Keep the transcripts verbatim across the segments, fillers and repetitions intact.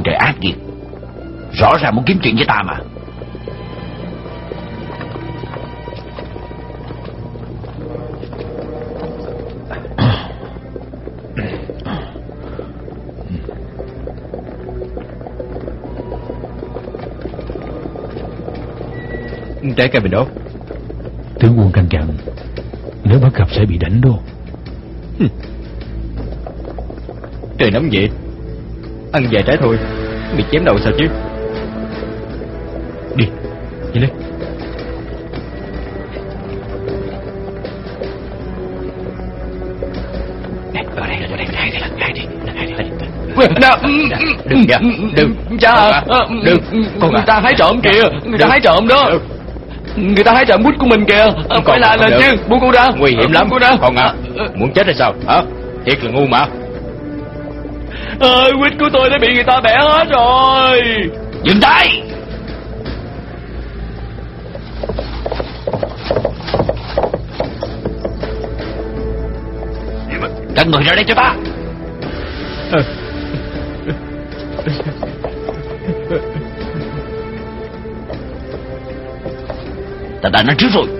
trời ác nghiệt, rõ ràng muốn kiếm chuyện với ta mà. Trái cây mình đốt. Tướng quân căn dặn nếu bắt gặp sẽ bị đánh đô. Trời nóng vậy, ăn vài trái thôi, bị chém đầu sao chứ. Đi, đi lên. Nè, ở đây, ở đây, hai đây, hai đi, hai đi, hai đi. Đừng kìa, đừng. Cha, đừng. Người ta hái trộm kìa, người ta hái trộm đó. Người ta hái trộm bút của mình kìa. Phải là lên chứ, buông con ra. Nguy hiểm lắm. Con à, muốn chết hay sao hả? Thiệt là ngu mà. Ơi, quýt của tôi đã bị người ta bẻ hết rồi. Dừng tay. Các người ra đây cho ta. Ta đã nói trước rồi,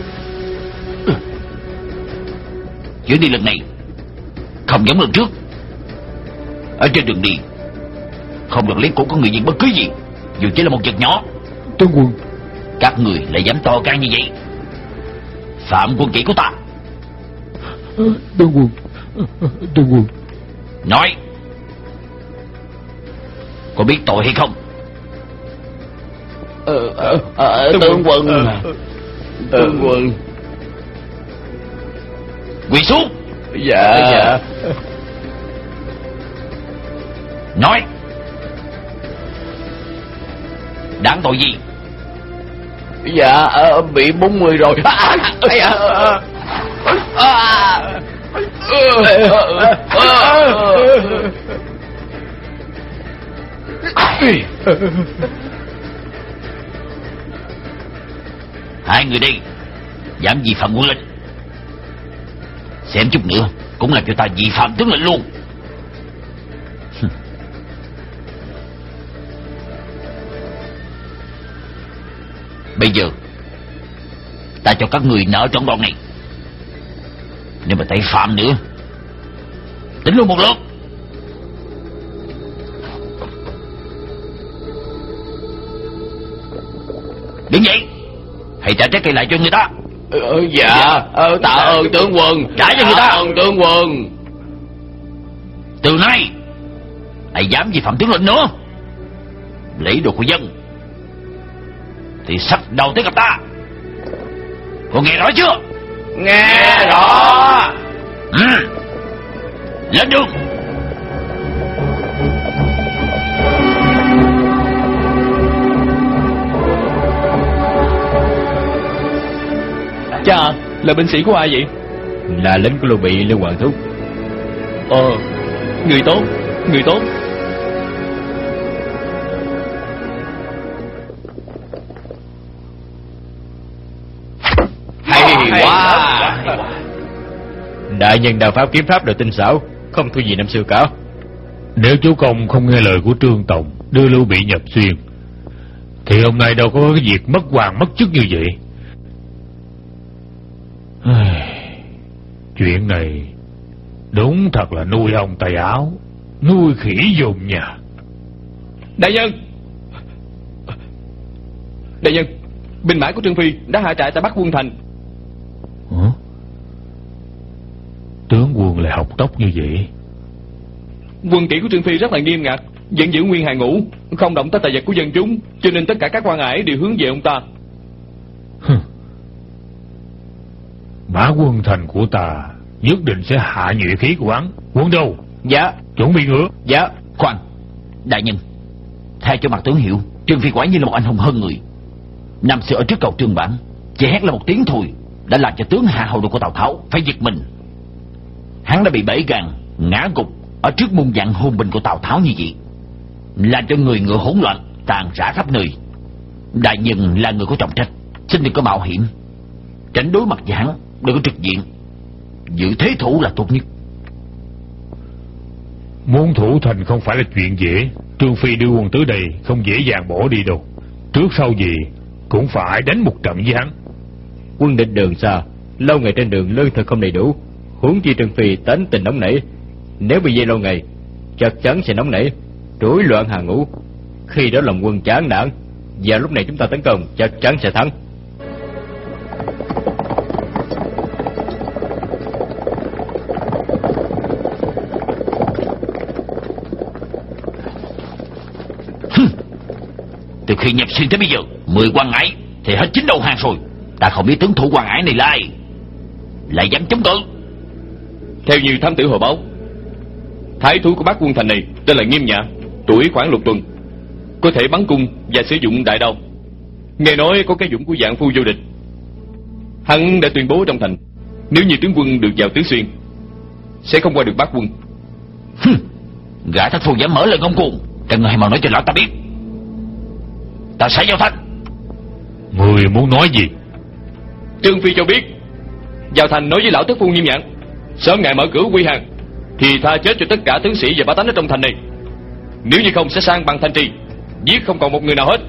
chuyến đi lần này không giống lần trước. Ở trên đường đi không được lấy cổ của người dân bất cứ gì, dù chỉ là một vật nhỏ. Tướng quân, các người lại dám to gan như vậy, phạm quân kỷ của ta. Tướng quân, tướng quân. Nói, có biết tội hay không? Ờ, ờ, ờ, tướng quân. Tướng quân. Quỳ xuống. Dạ, dạ. Nói, đáng tội gì? Dạ, ờ, bị bốn mươi rồi. À, à, à, à. Hai người đây dám vi phạm quân lệnh, xem chút nữa cũng làm cho ta vi phạm tướng lệnh luôn. Bây giờ ta cho các người nợ trong đoạn này, nếu mà tái phạm nữa tính luôn một lượt. Đứng dậy, hãy trả trái cây lại cho người ta. Ờ, dạ, ờ, tạ ơn tướng quân. Trả cho người ta. Tạ ơn tướng quân. Từ nay hãy dám vi phạm tướng lệnh nữa, lấy đồ của dân thì sắp đầu tới gặp ta. Có nghe rõ chưa? Nghe rõ. Ừ. Lên đường. Cha, là binh sĩ của ai vậy? Là lính của Lưu Bị, Lưu Hoàng Thúc. Ờ, người tốt, người tốt. Hay quá. Đại nhân đao pháp kiếm pháp đều tinh xảo, không thua gì năm xưa cả. Nếu chú công không nghe lời của Trương Tòng đưa Lưu Bị nhập Xuyên, thì hôm nay đâu có cái việc mất hoàng mất chức như vậy. Chuyện này đúng thật là nuôi ông tay áo, nuôi khỉ dùng nhà. Đại nhân, đại nhân, binh mã của Trương Phi đã hạ trại tại Bắc Quân Thành. Hả? Tướng quân lại học tốc như vậy? Quân kỷ của Trương Phi rất là nghiêm ngặt, vẫn giữ nguyên hàng ngũ, không động tới tài vật của dân chúng, cho nên tất cả các quan ải đều hướng về ông ta. Mã Quân Thành của ta nhất định sẽ hạ nhuệ khí của hắn. Quân đâu? Dạ. Chuẩn bị ngựa. Dạ. Khoan, đại nhân, thay cho mặt tướng hiểu, Trương Phi quả như là một anh hùng hơn người. Năm xưa ở trước cầu Trường Bản, chỉ hét là một tiếng thôi đã làm cho tướng hạ hầu đội của Tào Tháo phải giật mình. Hắn đã bị bẫy gan ngã gục ở trước muôn vạn hùng binh của Tào Tháo như vậy, làm cho người ngựa hỗn loạn tàn rã khắp nơi. Đại nhân là người có trọng trách, xin đừng có mạo hiểm, tránh đối mặt với hắn, đừng có trực diện, giữ thế thủ là tốt nhất. Muốn thủ thành không phải là chuyện dễ. Trương Phi đưa quân tới đây không dễ dàng bỏ đi đâu. Trước sau gì cũng phải đánh một trận với hắn. Quân địch đường xa, lâu ngày trên đường lương thực không đầy đủ, huống chi Trương Phi tính tình nóng nảy, nếu bị dây lâu ngày chắc chắn sẽ nóng nảy, rối loạn hàng ngũ. Khi đó lòng quân chán nản, và lúc này chúng ta tấn công chắc chắn sẽ thắng. Từ khi nhập xuyên tới bây giờ, mười quan ải thì hết chín đầu hàng rồi. Ta không biết tướng thủ quan ải này là ai, lại dám chống cự. Theo như thám tử hồi báo, thái thú của bác quân thành này tên là Nghiêm Nhạ, tuổi khoảng lục tuần, có thể bắn cung và sử dụng đại đao. Nghe nói có cái dũng của dạng phu vô địch. Hắn đã tuyên bố trong thành, nếu như tướng quân được vào Tứ Xuyên sẽ không qua được bác quân. Gã thất phu dám mở lời ngông cuồng, cần người mau nói cho lão ta biết, ta sẽ vào thành. Người muốn nói gì? Trương Phi cho biết vào thành nói với lão thất phu Nghiêm Nhạn, sớm ngày mở cửa quy hàng thì tha chết cho tất cả tướng sĩ và bá tánh ở trong thành này, nếu như không sẽ sang bằng thanh trì, giết không còn một người nào hết.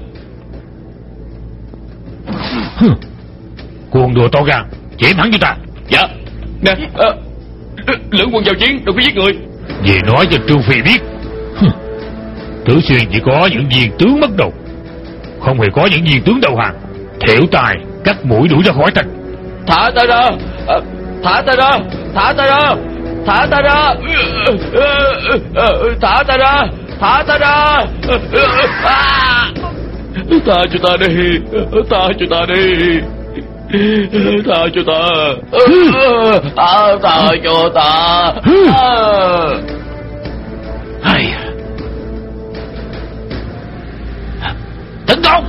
Cuồng đùa to gan, chém thẳng cho ta. Dạ. Nè, à, lưỡng quân vào chiến, đừng có giết người. Về nói cho Trương Phi biết, Tứ Xuyên chỉ có những viên tướng mất đầu, không hề có những viên tướng đầu hàng. Thiểu tài cắt mũi đuổi ra khỏi thành. Thả ta ra, à, thả ta ra, thả ta ra, thả ta ra, thả ta ra, thả ta ra, tha cho ta đi, tha cho ta đi, tha cho ta, à, tha cho ta. Hay tấn công.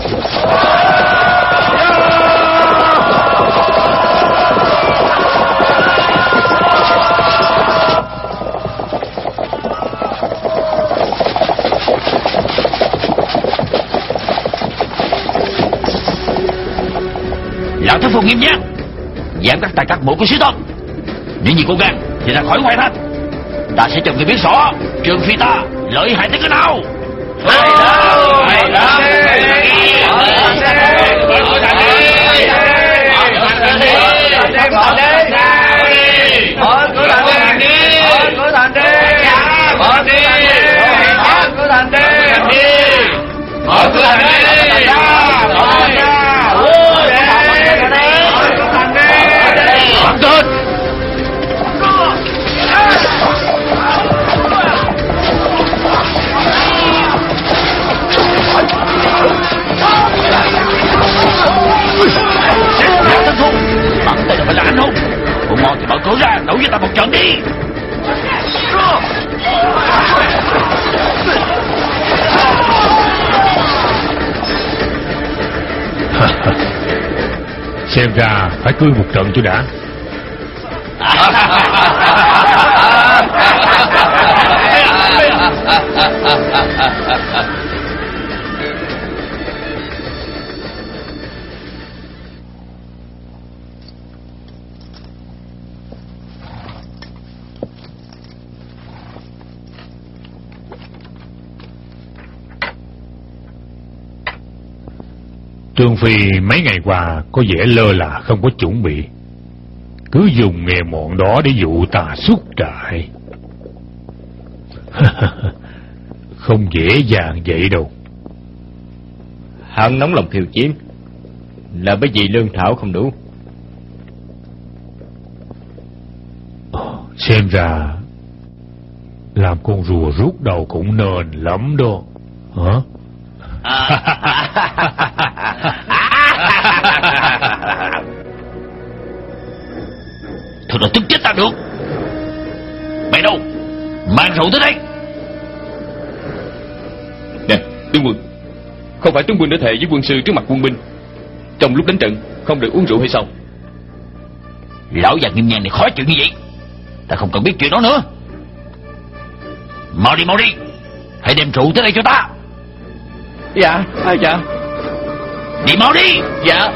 Lão thất phu Nghiêm Nhạn dám cắt tay cắt mũi của sứ thần, nếu như cố gắng thì ra khỏi ngoài thành, ta sẽ cho người biết rõ Trương Phi ta lợi hại tới cái nào. Hay lắm, hay lắm. Ngon thì mở cửa ra, đấu với ta một trận đi. Xem ra phải cưới một trận cho đã. Trương Phi mấy ngày qua có vẻ lơ là không có chuẩn bị, cứ dùng nghề mọn đó để dụ ta xuất trại. Không dễ dàng vậy đâu. Hắn nóng lòng khiêu chiến là bởi vì lương thảo không đủ. Xem ra làm con rùa rút đầu cũng nên lắm đó. Hả? Thôi nó tức chết ta được. Mày đâu? Mang rượu tới đây. Nè, tướng quân, không phải tướng quân đã thề với quân sư trước mặt quân binh trong lúc đánh trận không được uống rượu hay sao? Lão già Nghiêm Nhạn này khó chịu như vậy, ta không cần biết chuyện đó nữa. Mau đi, mau đi, hãy đem rượu tới đây cho ta. Dạ, à, dạ. Đi mau đi. Dạ.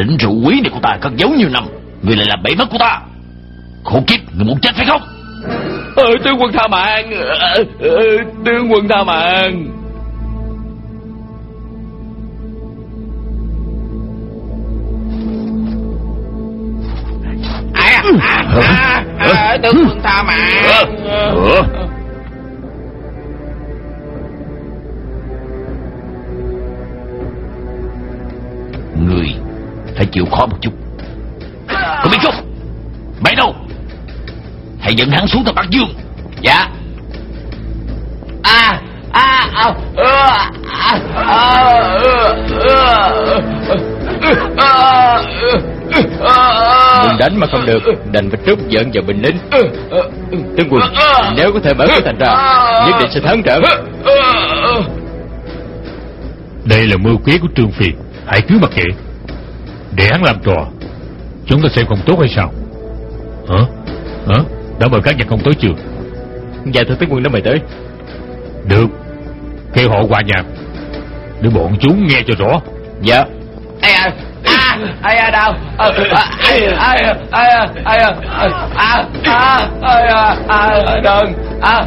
Tỉnh rượu quý này của ta cất giấu nhiều năm, người lại làm bể mất của ta. Khổ kiếp, người muốn chết phải không? Ờ, tướng quân tha mạng. ờ, ờ, Tướng quân tha mạng. À, à, à, à, tướng quân tha mạng. Ừ. Người phải chịu khó một chút. Có biết không? Mày đâu? Hãy dẫn hắn xuống tầng Bắc Dương. Dạ. À à à à à Muốn đánh mà không được, đành phải trút giận vào binh lính. Tướng quân, nếu có thể mở cửa thành ra, nhất định sẽ thắng trận. Đây là mưu kế của Trương Phi, hãy cứ mặc kệ, để hắn làm trò. Chúng ta xem không tốt hay sao? Hả? Hả? Đã mời các nhà công tới chưa? Dạ thưa tướng quân, đã mời tới. Được, kêu họ qua nhà để bọn chúng nghe cho rõ. Dạ. ai à à ai à đâu ai ai ai ai à à à à à đừng à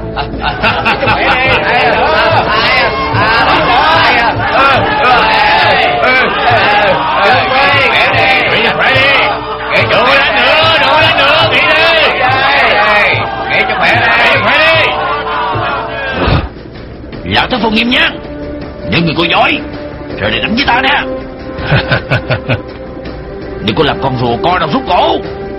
Đổ đánh nữa, đổ đánh nữa, nghỉ đi. nghỉ cho khỏe đây. Khỏe đi. Lão Thái Phu nghiêm nhá, những người cô giỏi rồi để đánh với ta nè. Đừng có làm con rùa co đầu rút cổ.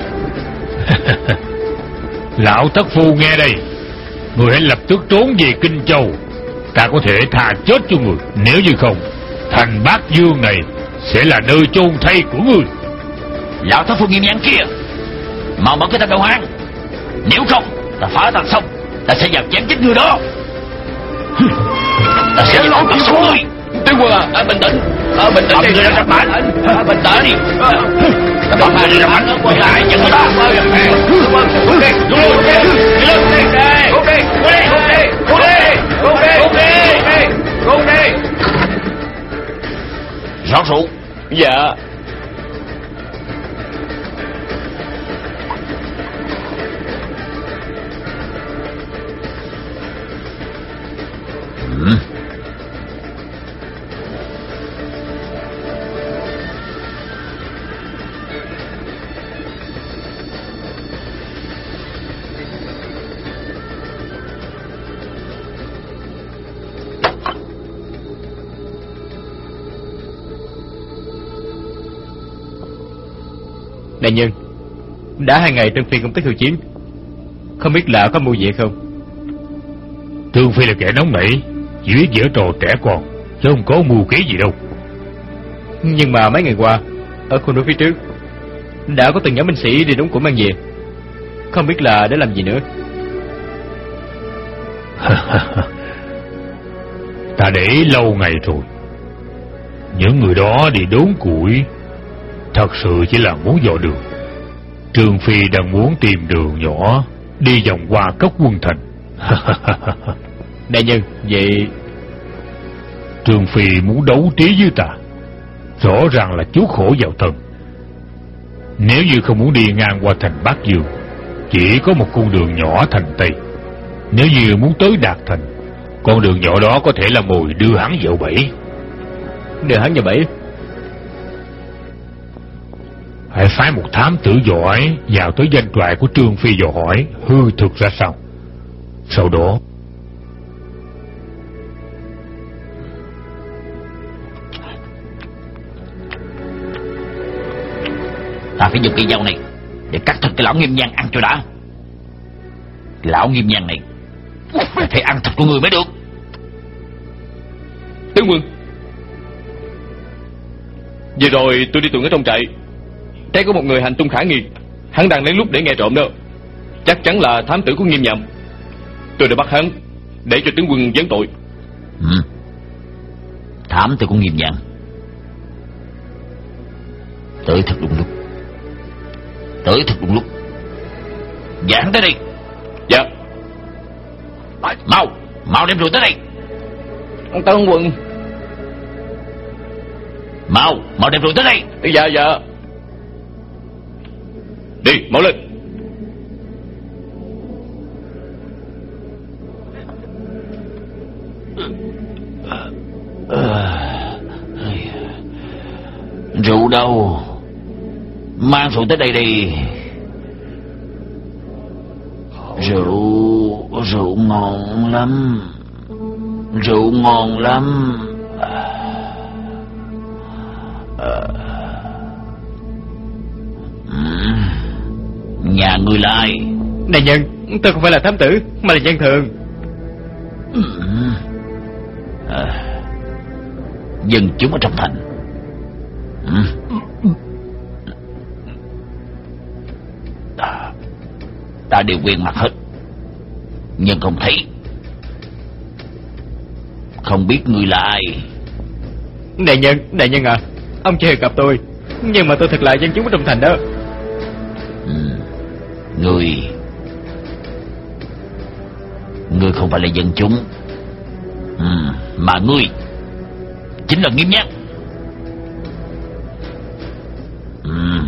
Lão Thất Phu nghe đây, người hãy lập tức trốn về Kinh Châu. Ta có thể tha chết cho người. Nếu như không, thành Bát Dương này sẽ là nơi chôn thay của người. Lão Thái Phu nghiêm nhãn kia, mau mở cái thành đầu hang. Nếu không, ta phá thành xong, ta sẽ vào chém chết người đó. Ta sẽ lột cả số người. Tướng quân à, à bình tĩnh. À, bình tĩnh đi. Bình tĩnh. À, bình tĩnh đi. Ta bấm người ra mạnh, mày lại nhận người ta. Rõ rượu. Dạ. Ừ. Đại nhân, đã hai ngày Trương Phi công tác khiêu chiến, không biết là có mưu gì hay không? Trương Phi là kẻ nóng nảy, chỉ biết giở trò trẻ con, chứ không có mưu kế gì đâu. Nhưng mà mấy ngày qua, ở khu núi phía trước đã có từng nhóm binh sĩ đi đóng của mang về, không biết là để làm gì nữa. Ta để lâu ngày rồi. Những người đó đi đốn củi thật sự chỉ là muốn dò đường. Trương Phi đang muốn tìm đường nhỏ đi vòng qua cốc Quân Thành. Đại nhân, vậy Trương Phi muốn đấu trí với ta, rõ ràng là chuốc khổ vào thân. Nếu như không muốn đi ngang qua thành Bát Dương, chỉ có một con đường nhỏ thành Tây. Nếu như muốn tới Đạt Thành, con đường nhỏ đó có thể là mồi đưa hắn vào bẫy. đưa hắn vào bẫy? Hãy phái một thám tử giỏi vào tới doanh trại của Trương Phi dò hỏi hư thực ra sao. Sau đó ta phải dùng cây dao này để cắt thịt cái lão Nghiêm Nhan ăn cho đã. Lão Nghiêm Nhan này phải ăn thịt của người mới được. Tướng quân, vừa rồi tôi đi tuần ở trong trại, thấy có một người hành tung khả nghi. Hắn đang lén lút để nghe trộm đó. Chắc chắn là thám tử của Nghiêm Nhậm. Tôi đã bắt hắn để cho tướng quân vấn tội. Ừ. Thám tử của Nghiêm Nhậm tới thật đúng lúc. Tới thật đúng lúc. Dạ hắn tới đây. Dạ. Mau, mau đem rượu tới đây. Tướng quân. Mau, mau đem rượu tới đây. Dạ dạ. Đi, mau lên. Rượu đâu? Mang rượu tới đây đi. Rượu, rượu ngon lắm. Rượu ngon lắm. Nhà người là ai? Đại nhân, tôi không phải là thám tử, mà là dân thường. À, dân chúng ở trong thành. Ta, ta đều quen mặt hết, nhưng không thấy. Không biết người là ai. Đại nhân, đại nhân à, ông chưa hề gặp tôi, nhưng mà tôi thật là dân chúng ở trong thành đó. Ừ. Người Ngươi không phải là dân chúng, ừ, mà ngươi chính là Nghiêm Nhan. Ừ.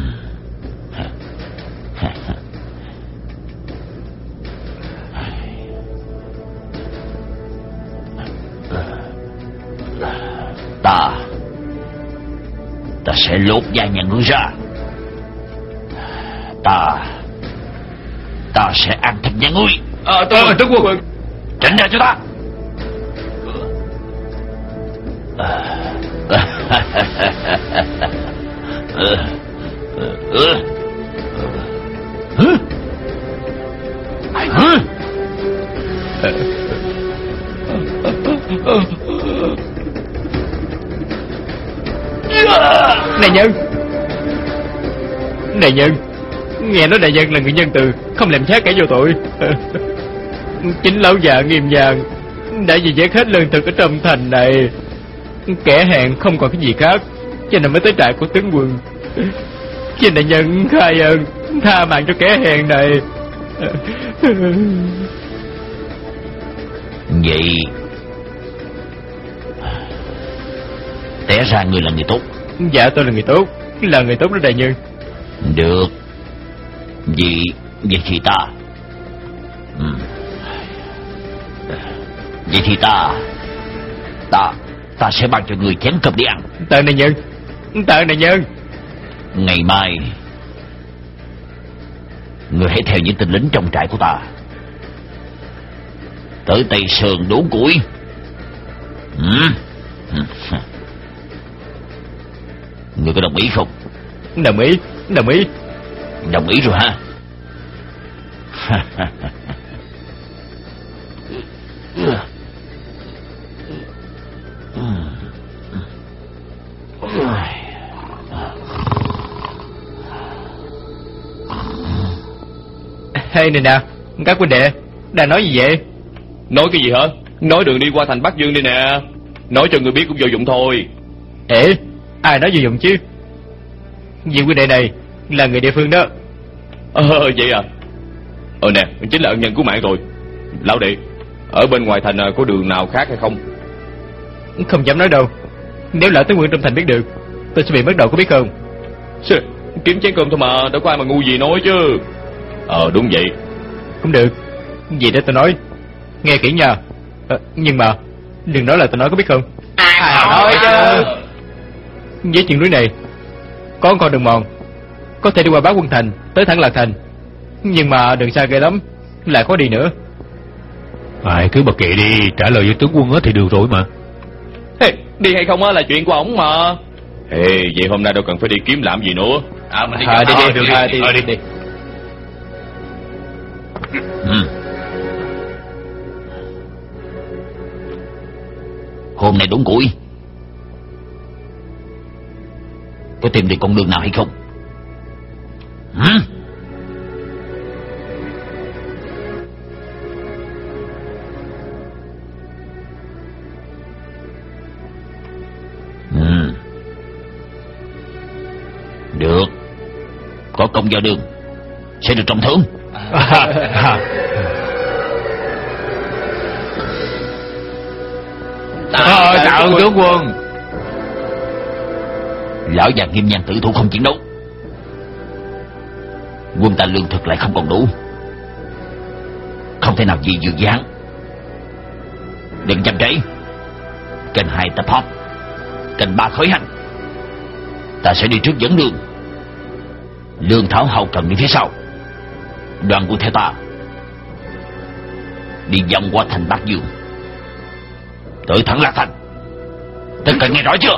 Ta Ta sẽ lột da nhà ngươi ra. Ta Ta sẽ ăn thịt nhà ngươi. À, tướng quân, tướng quân. Tránh ra cho ta. Đại nhân, đại nhân, nghe nói đại nhân là người nhân từ, không làm sát kẻ vô tội. Chính lão già Nghiêm Nhan đã vì vét hết lương thực ở trong thành này. Kẻ hèn không còn cái gì khác, cho nên mới tới trại của tướng quân. Xin đại nhân khai ơn tha mạng cho kẻ hèn này. Vậy té ra người là người tốt. Dạ tôi là người tốt, là người tốt đó đại nhân. Được. Vậy Vậy thì ta ừ. Vậy thì ta Ta Ta sẽ ban cho người chén cơm đi ăn. Tạ đại nhân, tạ đại nhân. Ngày mai người hãy theo những tên lính trong trại của ta tới Tây Sơn đốn củi. ừ. Người có đồng ý không? Đồng ý, đồng ý. Đồng ý rồi hả? Hey này nè, các huynh đệ đang nói gì vậy? Nói cái gì hả? Nói đường đi qua thành Bắc Dương đi nè. Nói cho người biết cũng vô dụng thôi. Ê, ai nói vô dụng chứ? Vị huynh đệ này là người địa phương đó. Ờ vậy à? Ờ nè, chính là ân nhân cứu mạng rồi. Lão đệ, ở bên ngoài thành có đường nào khác hay không? Không dám nói đâu. Nếu lão tướng quân trong thành biết được, tôi sẽ bị mất đầu, có biết không? Sư, kiếm chén cơm thôi mà, đâu có ai mà ngu gì nói chứ. Ờ đúng vậy. Cũng được, vậy để tôi nói. Nghe kỹ nha. À, nhưng mà đừng nói là tôi nói, có biết không? À, nói chứ. Với chuyện núi này có con đường mòn, có thể đi qua Bá Quân Thành tới thẳng Lạc Thành, nhưng mà đường xa ghê lắm, lại khó đi nữa. Ai cứ bật kệ đi, trả lời với tướng quân thì được rồi mà. Hey, đi hay không á là chuyện của ổng mà. Hey, vậy hôm nay đâu cần phải đi kiếm làm gì nữa. À, mình đi, à, đi, đi, đi, đi, à, đi, đi, đi, đi, đi. đi. ừ. Hôm nay đốn củi có tìm được con đường nào hay không? ừ? Ừ. Được. Có công vào đường sẽ được trọng thưởng. Tạ ơn tướng quân. Lão già Nghiêm Nhan tử thủ không chiến đấu, quân ta lương thực lại không còn đủ, không thể nào gì dược gián. Đừng chậm trễ. Kênh hai tập họp, kênh ba khởi hành. Ta sẽ đi trước dẫn đường, Lương Thảo hậu cần đi phía sau. Đoàn quân theo ta đi vòng qua thành Bát Dương, tới thẳng Lạc Thành. Tất cả nghe rõ chưa?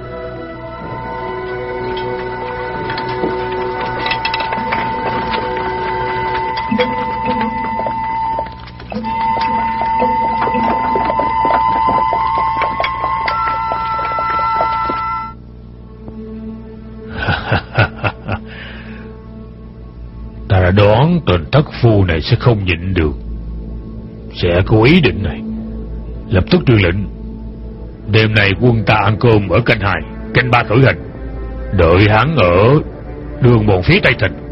Ta đã đoán tên thất phu này sẽ không nhịn được, sẽ có ý định này. Lập tức truyền lệnh, đêm nay quân ta ăn cơm ở canh hai, canh ba khởi hành, đợi hắn ở đường mòn phía tây thành.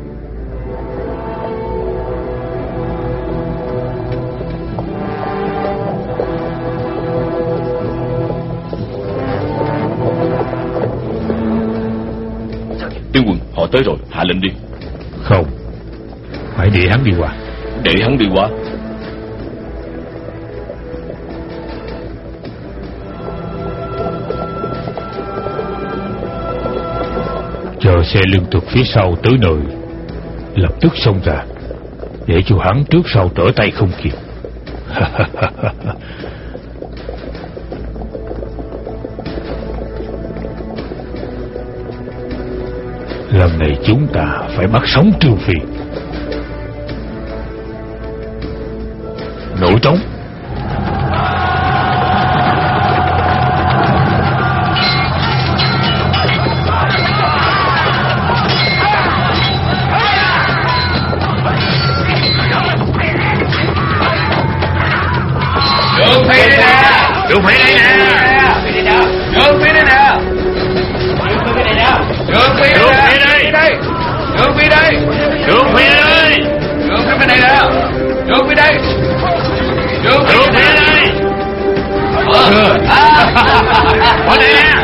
Tướng quân, họ tới rồi, hạ lệnh đi. Không, phải để hắn đi qua. Để hắn đi qua? Chờ xe lương thực phía sau tới nơi, lập tức xông ra, để cho hắn trước sau trở tay không kịp. Lần này chúng ta phải bắt sống Trương Phi. Nổi trống. Trương Phi đây nè. Trương Phi đây nè. Trương Phi đây nè. Trương Phi đây. Trương Phi đây. Trương Phi đây. Trương Phi bên này nè. Trương Phi đây. Trương Phi đây. Ở đây nè.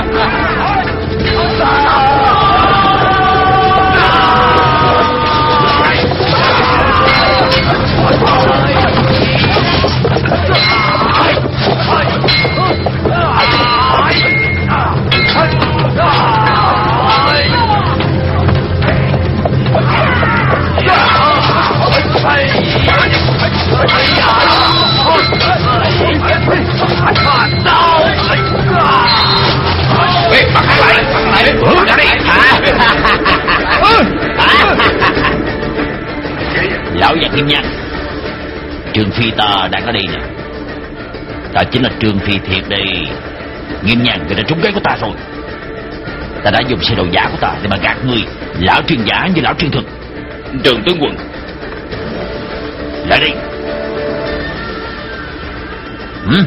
Ê, bắt hắn lại, bắt hắn lại đi, bắt hắn đi. Lão già Nghiêm Nhan, Trương Phi ta đang ở đây nè. Ta chính là Trương Phi thiệt đây. Nghiêm Nhan, người đã trúng kế của ta rồi. Ta đã dùng xe đồ giả của ta để mà gạt người. Lão Trương giả như lão Trương thực. Trường tướng quân, lại đây. Ừ.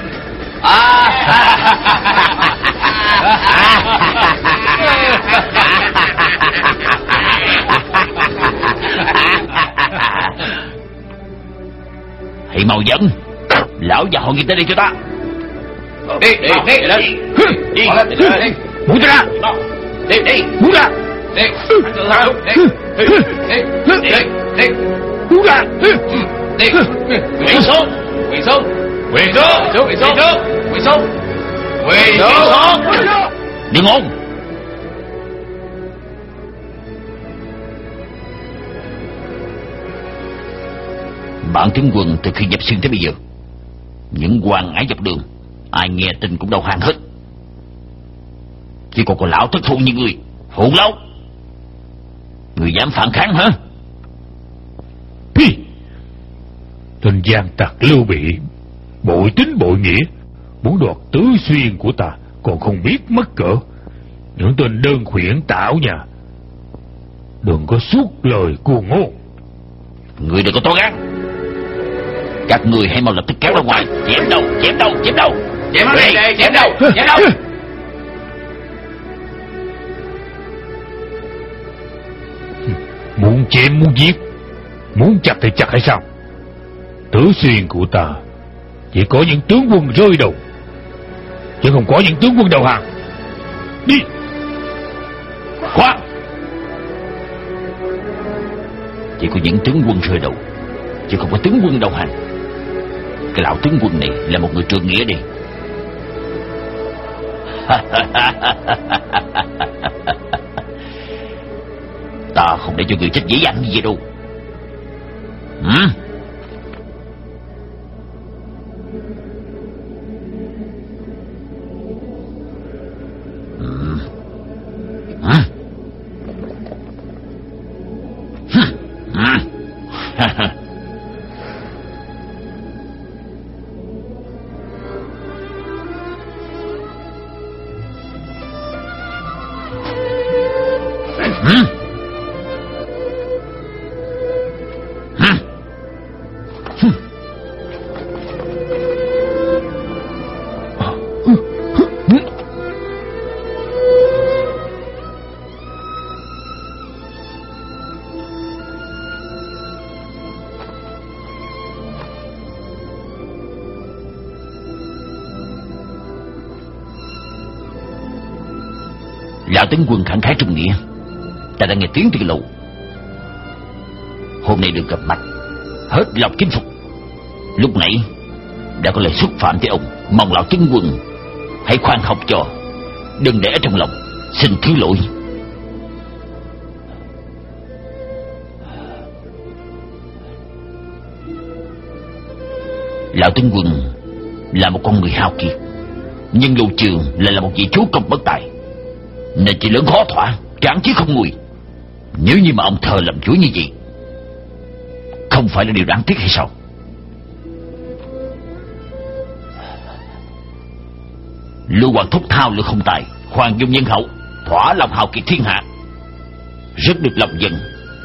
Hãy mau dẫn lão già họ Nghiêm tới đây cho ta. Đi, đi, đi, đi, đi, đi, buông ta ra, đi, đi, buông ra, đi, đi, đi, đi, đi, buông ra, đi, quỳ xuống, quỳ xuống, quỳ xuống, quỳ xuống, quỳ xuống, quỳ xuống, đừng ồn. Bản tướng quân từ khi nhập xuyên tới bây giờ, những quan ái dọc đường ai nghe tin cũng đầu hàng hết. Chỉ còn có lão thất phu như người hỗn láo. Người dám phản kháng hả? Hi! Tên gian tặc Lưu Bị bội tính bội nghĩa, muốn đoạt Tứ Xuyên của ta còn không biết mất cỡ. Những tên đơn khuyển tạo nhà, đừng có suốt lời cuồng ngôn. Người đừng có to gan. Các người hãy mau lập tức kéo ra ngoài. Chém đầu, chém đầu, chém đầu, chém nó đi, chém đầu, chém đầu. Muốn chém muốn giết, muốn chặt thì chặt hay sao? Tứ Xuyên của ta chỉ có những tướng quân rơi đầu, chứ không có những tướng quân đầu hàng. Đi. chỉ có những tướng quân rơi đầu, chứ không có tướng quân đầu hàng. Cái lão tướng quân này là một người trượng nghĩa đi. Ta không để cho người chết dễ dàng như vậy đâu. Ừ? Ừ. Ừ. Ừ. Lão tướng quân khẳng khái trung nghĩa, ta đã nghe tiếng từ lâu. Hôm nay được gặp mặt, hết lòng kính phục. Lúc nãy đã có lời xúc phạm tới ông, mong lão tướng quân hãy khoan học cho, đừng để ở trong lòng, xin thứ lỗi. Lão tướng quân là một con người hào kiệt, nhưng Lưu Trường lại là một vị chúa công bất tài, nên chỉ lớn khó thỏa, tráng chứ không nguôi. Nếu như mà ông thờ làm chúa như vậy, không phải là điều đáng tiếc hay sao? Lưu Hoàng thúc thao lược không tài, hoàng dung nhân hậu, thỏa lòng hào kiệt thiên hạ, rất được lòng dân.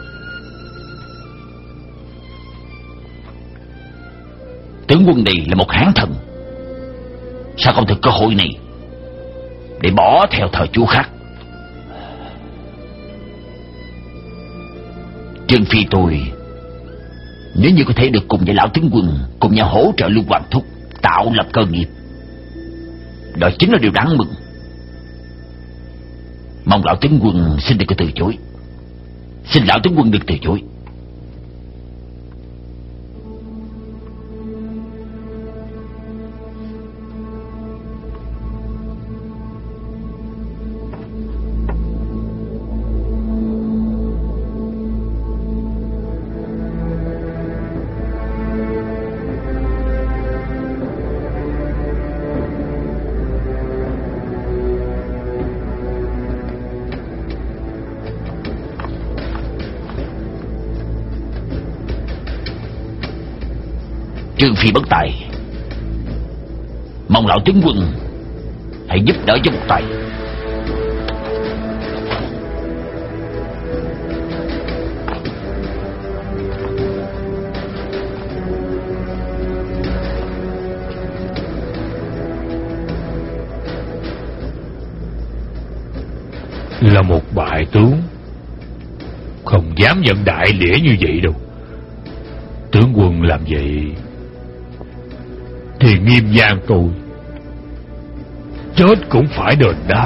Tướng quân này là một hán thần, sao không thực cơ hội này để bỏ theo thờ chúa khác? Trương Phi tôi nếu như có thể được cùng với lão tướng quân cùng nhau hỗ trợ Lưu Hoàng thúc tạo lập cơ nghiệp, đó chính là điều đáng mừng. Mong lão tướng quân xin đừng có từ chối, xin lão tướng quân đừng từ chối. Trương Phi bất tài, mong lão tướng quân hãy giúp đỡ cho một tay. Là một bại tướng, không dám nhận đại lễ như vậy đâu. Tướng quân làm vậy thì Nghiêm Giang tôi chết cũng phải đền đáp.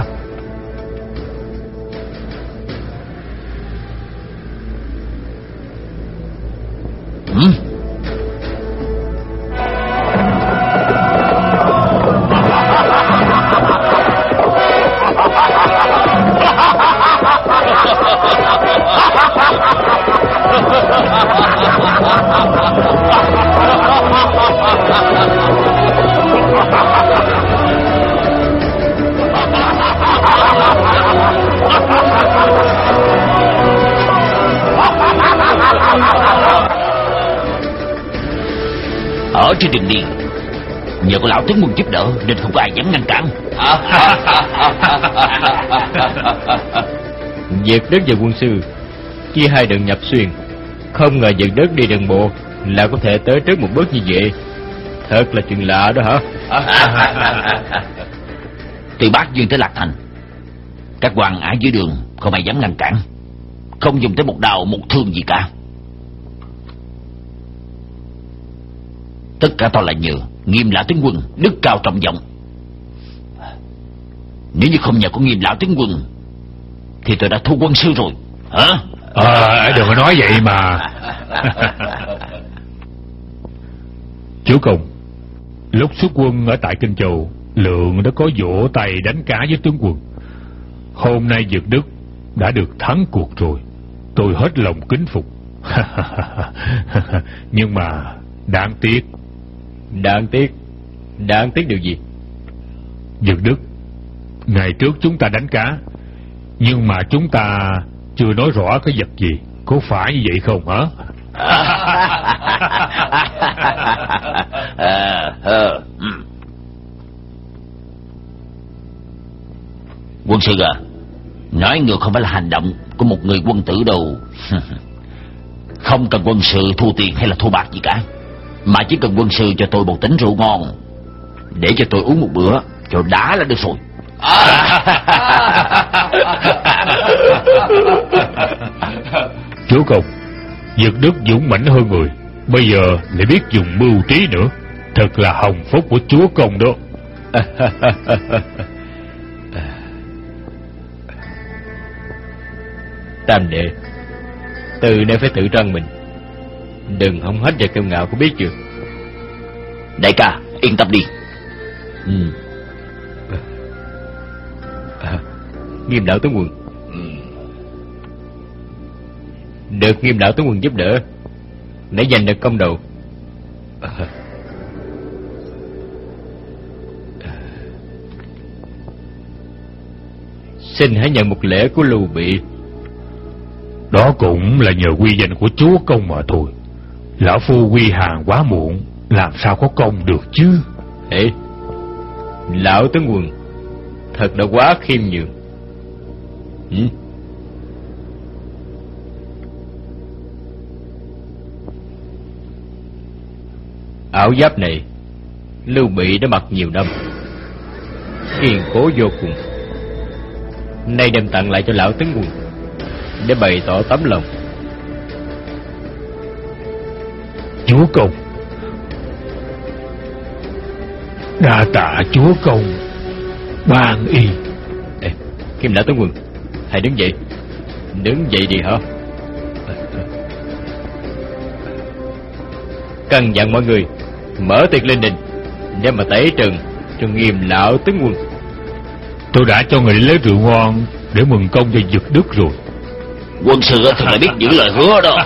Ừ? Ở trên đường đi, nhờ có lão tướng quân giúp đỡ nên không có ai dám ngăn cản. Việc đất và quân sư chia hai đường nhập xuyên, không ngờ việc đất đi đường bộ là có thể tới trước một bước như vậy. Thật là chuyện lạ đó hả? Từ Bát Dương tới Lạc Thành, các quan ải dưới đường không ai dám ngăn cản, không dùng tới một đao một thương gì cả. Tất cả toàn là nhờ Nghiêm lão tướng quân đức cao trọng vọng. Nếu như không nhờ có Nghiêm lão tướng quân thì tôi đã thu quân sư rồi. Hả? À, đừng có nói vậy mà. Chúa Công, lúc xuất quân ở tại Kinh Châu, Lượng đã có vỗ tay đánh cá với tướng quân. Hôm nay Dược Đức đã được thắng cuộc rồi, tôi hết lòng kính phục. Nhưng mà đáng tiếc. Đáng tiếc? Đáng tiếc điều gì? Dược Đức, ngày trước chúng ta đánh cá, nhưng mà chúng ta chưa nói rõ cái vật gì, có phải như vậy không hả? à, à, ừ. Quân sư à, nói ngược không phải là hành động của một người quân tử đâu. Không cần quân sư thu tiền hay là thu bạc gì cả, mà chỉ cần quân sư cho tôi một tính rượu ngon để cho tôi uống một bữa cho đã là được rồi. Chúa Công, Dược Đức dũng mãnh hơn người, bây giờ lại biết dùng mưu trí nữa, thật là hồng phúc của Chúa Công đó. Tam đệ, từ nay phải tự trăng mình, đừng hông hết và kiêu ngạo, có biết chưa? Đại ca yên tâm đi. Ừ. À, Nghiêm đạo tướng quân. Ừ. Được Nghiêm đạo tướng quân giúp đỡ, để giành được công đầu. À. Xin hãy nhận một lễ của Lưu Bị. Đó cũng là nhờ quy danh của Chúa Công mà thôi. Lão phu quy hàng quá muộn, làm sao có công được chứ? Ê, lão tướng quân thật đã quá khiêm nhường. Ừ? Áo giáp này Lưu Bị đã mặc nhiều năm, kiên cố vô cùng, nay đem tặng lại cho lão tướng quân để bày tỏ tấm lòng. Chúa Công, đa tạ Chúa Công ban y. Ê, Kim lão tướng quân, hãy đứng dậy. Đứng dậy đi hả? Căn dặn mọi người mở tiệc lên đình để mà tẩy trừng cho Nghiêm lão tướng quân. Tôi đã cho người lấy rượu ngon để mừng công cho Dược Đức rồi. Quân sư thật là biết giữ lời hứa đó.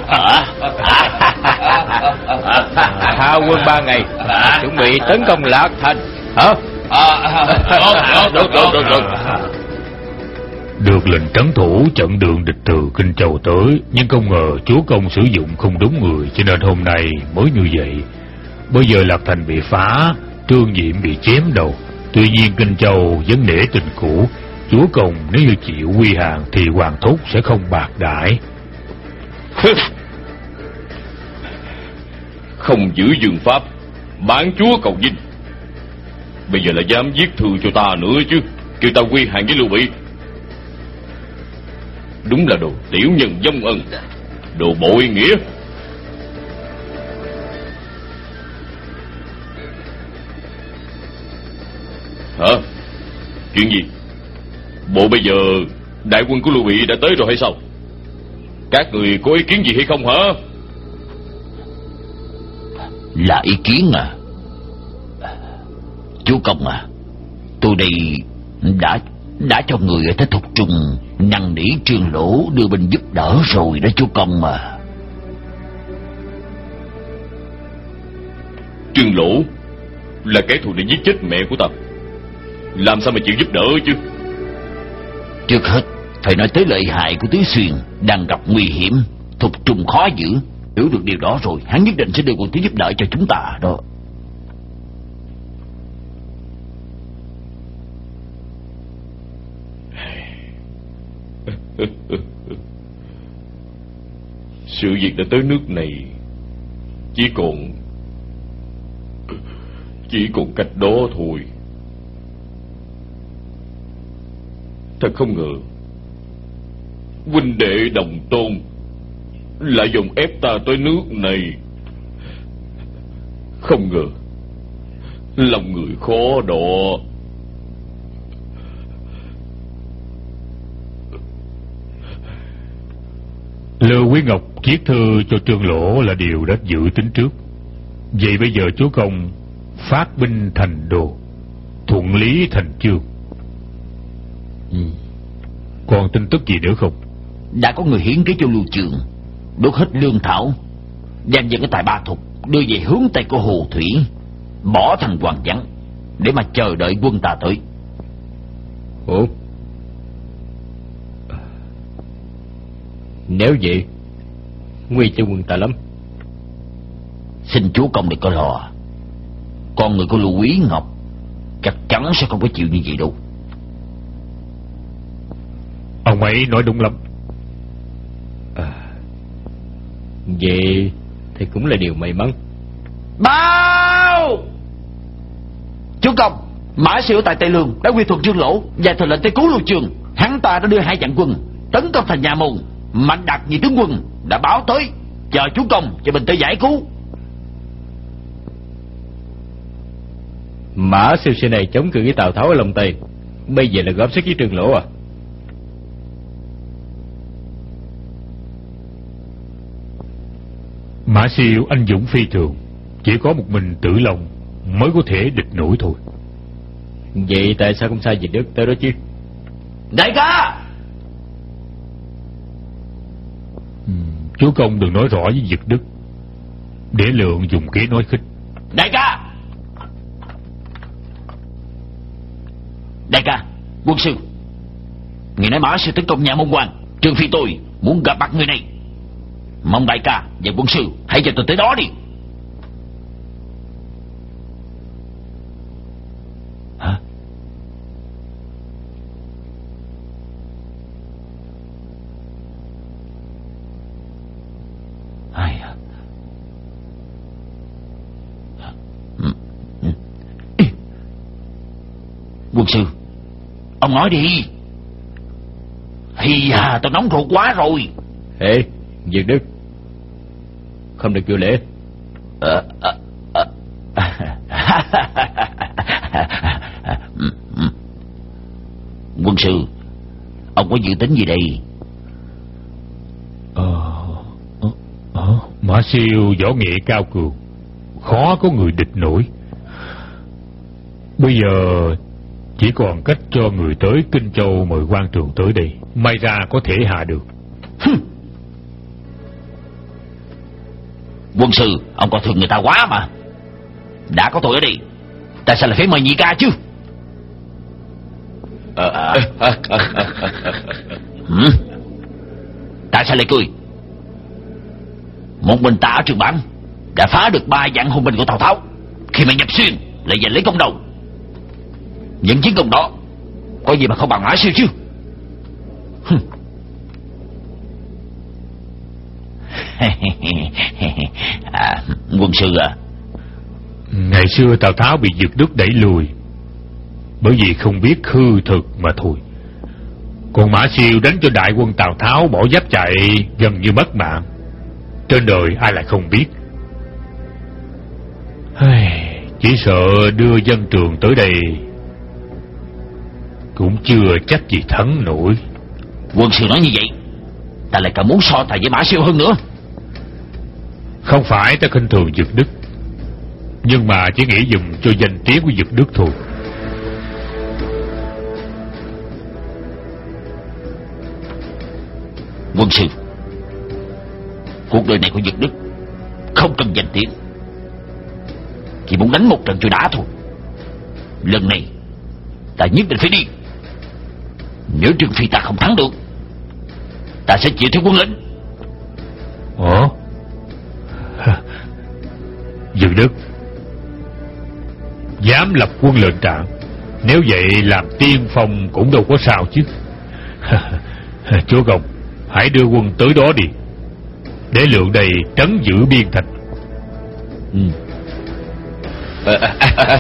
Hạ quân ba ngày chuẩn bị tấn công Lạc Thành hả? Được, được, được, được. Được lệnh trấn thủ chặn đường địch từ Kinh Châu tới, nhưng không ngờ Chúa Công sử dụng không đúng người, cho nên hôm nay mới như vậy. Bây giờ Lạc Thành bị phá, Trương Nhiệm bị chém đầu. Tuy nhiên Kinh Châu vẫn nể tình cũ. Chúa Công nếu như chịu quy hàng thì Hoàng Thúc sẽ không bạc đãi. Không giữ dương pháp, bán chúa cầu vinh, bây giờ là dám giết thư cho ta nữa chứ, kêu ta quy hàng với Lưu Bị. Đúng là đồ tiểu nhân vong ân, đồ bội nghĩa. Hả? Chuyện gì? Bộ bây giờ đại quân của Lưu Bị đã tới rồi hay sao? Các người có ý kiến gì hay không hả? Là ý kiến à? Chúa Công à, tôi đây đã đã cho người ở Thế Thục Trung năn nỉ Trương Lỗ đưa binh giúp đỡ rồi đó Chúa Công mà. Trương Lỗ là kẻ thù để giết chết mẹ của ta, làm sao mà chịu giúp đỡ chứ? Trước hết phải nói tới lợi hại của Tứ Xuyên đang gặp nguy hiểm, Thục Trung khó giữ. Hiểu được điều đó rồi, hắn nhất định sẽ đưa quân tới giúp đỡ cho chúng ta đó. Sự việc đã tới nước này, chỉ còn Chỉ còn cách đó thôi. Thật không ngờ huynh đệ đồng tôn lại dùng ép ta tới nước này. Không ngờ lòng người khó độ. Quý Ngọc viết thư cho Trương Lỗ là điều đã dự tính trước. Vậy bây giờ chúa công phát binh thành đồ, thuận lý thành chương. Ừ. Còn tin tức gì nữa không? Đã có người hiến kế cho Lưu Trường, đốt hết lương thảo, đem dẫn cái tài Ba Thục đưa về hướng tây của Hồ Thủy, bỏ thành Hoàng Vắng để mà chờ đợi quân ta tới. Ủa? Nếu vậy, nguy cho quân ta lắm. Xin chúa công đừng có lo, con người của Lưu Quý Ngọc chắc chắn sẽ không có chịu như vậy đâu. Ông ấy nói đúng lắm. À, vậy thì cũng là điều may mắn. Báo chúa công, Mã Siêu tại Tây Lương đã quy thuận Trương Lỗ và thừa lệnh tới cứu Lưu Trường. Hắn ta đã đưa hai vạn quân tấn công thành Nhà Môn. Mạnh Đạt vì tướng quân đã báo tới, chờ chúa công cho mình tới giải cứu. Mã Siêu xưa này chống cự với Tào Tháo ở Long Tây, bây giờ là góp sức với Trương Lỗ à? Mã Siêu anh dũng phi thường, chỉ có một mình Tử Long mới có thể địch nổi thôi. Vậy tại sao không sai Việt Đức tới đó chứ? Đại ca, ừ, chúa công đừng nói rõ với Việt Đức, để Lượng dùng kế nói khích. đại ca, đại ca, quân sư, ngày nay Mã Siêu tấn công Nhà Môn Quan, Trương Phi tôi muốn gặp mặt người này. Mong đại ca và quân sư hãy cho tôi tới đó đi. Hả? Ai à? Quân sư, ông nói đi. Thì à, tôi nóng ruột quá rồi. Ê, Việt Đức, không được vô lễ. Ờ, ờ, ờ. Quân sư, ông có dự tính gì đây? Ờ, ờ, ờ, Mã Siêu võ nghệ cao cường, khó có người địch nổi. Bây giờ chỉ còn cách cho người tới Kinh Châu mời quan trường tới đây, may ra có thể hạ được. Quân sư, ông coi thường người ta quá mà. Đã có tôi ở đây, tại sao lại phải mời nhị ca chứ? À, à, à, à, à, à. Hử? Tại sao lại cười? Một mình ta ở Trường Bản đã phá được ba vạn hùng binh của Tào Tháo, khi mà nhập xuyên lại giành lấy công đầu. Những chiến công đó có gì mà không bằng Mã Siêu chứ? À, quân sư à, ngày xưa Tào Tháo bị Dực Đức đẩy lùi bởi vì không biết hư thực mà thôi. Còn Mã Siêu đánh cho đại quân Tào Tháo bỏ giáp chạy gần như mất mạng. Trên đời ai lại không biết. Chỉ sợ đưa dân Trường tới đây cũng chưa chắc gì thắng nổi. Quân sư nói như vậy, ta lại càng muốn so tài với Mã Siêu hơn nữa. Không phải ta khinh thường Dực Đức, nhưng mà chỉ nghĩ dùng cho danh tiếng của Dực Đức thôi. Quân sư, cuộc đời này của Dực Đức không cần danh tiếng, chỉ muốn đánh một trận cho đã thôi. Lần này ta nhất định phải đi. Nếu Trương Phi ta không thắng được, ta sẽ chịu theo quân lệnh. Ủa? Dực Đức dám lập quân lệnh trạng, nếu vậy làm tiên phong cũng đâu có sao chứ. Chúa công, hãy đưa quân tới đó đi, để Lượng đây trấn giữ biên thành. Ừ.